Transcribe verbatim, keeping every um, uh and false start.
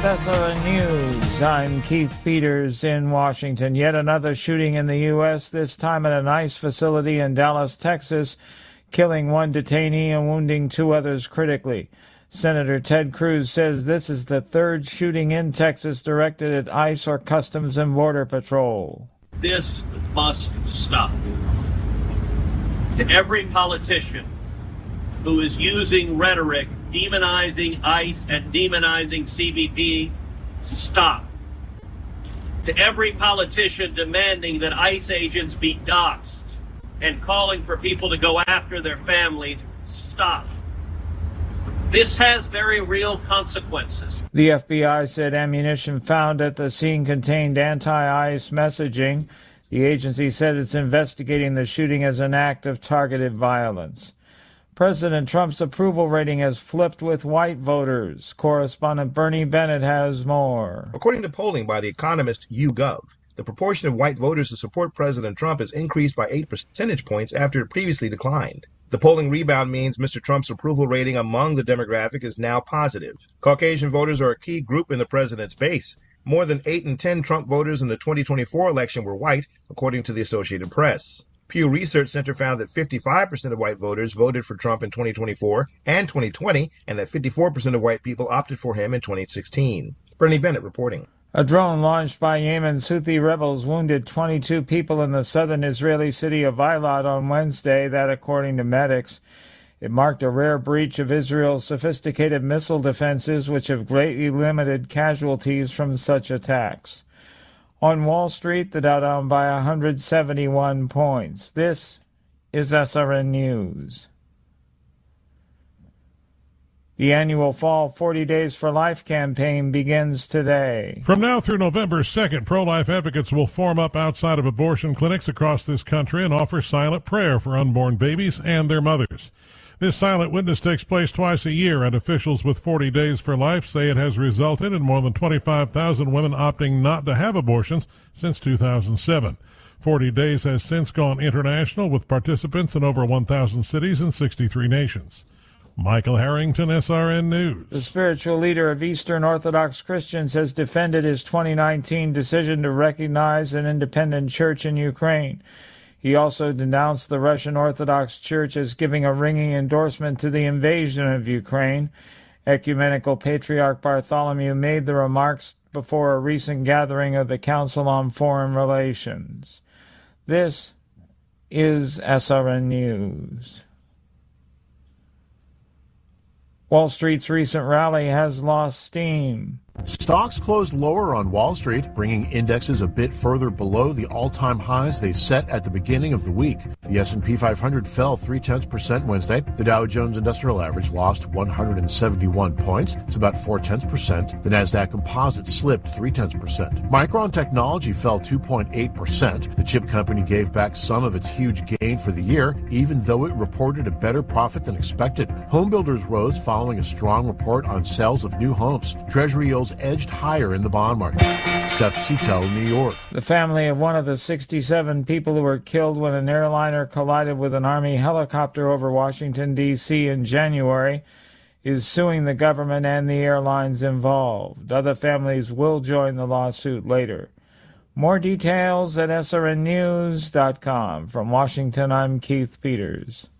with S R N News. I'm Keith Peters in Washington. Yet another shooting in the U S, this time at an ICE facility in Dallas, Texas, killing one detainee and wounding two others critically. Senator Ted Cruz says this is the third shooting in Texas directed at ICE or Customs and Border Patrol. This must stop. To every politician who is using rhetoric demonizing ICE and demonizing C B P, stop. To every politician demanding that ICE agents be doxxed and calling for people to go after their families, stop. This has very real consequences. The F B I said ammunition found at the scene contained anti-ICE messaging. The agency said it's investigating the shooting as an act of targeted violence. President Trump's approval rating has flipped with white voters. Correspondent Bernie Bennett has more. According to polling by the economist YouGov, the proportion of white voters who support President Trump has increased by eight percentage points after it previously declined. The polling rebound means Mister Trump's approval rating among the demographic is now positive. Caucasian voters are a key group in the president's base. More than eight in ten Trump voters in the twenty twenty-four election were white, according to the Associated Press. Pew Research Center found that fifty-five percent of white voters voted for Trump in twenty twenty-four and twenty twenty, and that fifty-four percent of white people opted for him in twenty sixteen. Bernie Bennett reporting. A drone launched by Yemen's Houthi rebels wounded twenty-two people in the southern Israeli city of Eilat on Wednesday, that according to medics. It marked a rare breach of Israel's sophisticated missile defenses, which have greatly limited casualties from such attacks. On Wall Street, the Dow down by one hundred seventy-one points. This is S R N News. The annual Fall forty Days for Life campaign begins today. From now through November second, pro-life advocates will form up outside of abortion clinics across this country and offer silent prayer for unborn babies and their mothers. This silent witness takes place twice a year, and officials with forty Days for Life say it has resulted in more than twenty-five thousand women opting not to have abortions since two thousand seven. forty Days has since gone international with participants in over one thousand cities and sixty-three nations. Michael Harrington, S R N News. The spiritual leader of Eastern Orthodox Christians has defended his twenty nineteen decision to recognize an independent church in Ukraine. He also denounced the Russian Orthodox Church as giving a ringing endorsement to the invasion of Ukraine. Ecumenical Patriarch Bartholomew made the remarks before a recent gathering of the Council on Foreign Relations. This is S R N News. Wall Street's recent rally has lost steam. Stocks closed lower on Wall Street, bringing indexes a bit further below the all-time highs they set at the beginning of the week. The S and P five hundred fell three-tenths percent Wednesday. The Dow Jones Industrial Average lost one hundred seventy-one points. It's about four-tenths percent. The Nasdaq Composite slipped three-tenths percent. Micron Technology fell two point eight percent. The chip company gave back some of its huge gain for the year, even though it reported a better profit than expected. Home builders rose following a strong report on sales of new homes. Treasury yields edged higher in the bond market. Seth Seitel, New York. The family of one of the sixty-seven people who were killed when an airliner collided with an Army helicopter over Washington, D C in January is suing the government and the airlines involved. Other families will join the lawsuit later. More details at S R N news dot com. From Washington, I'm Keith Peters.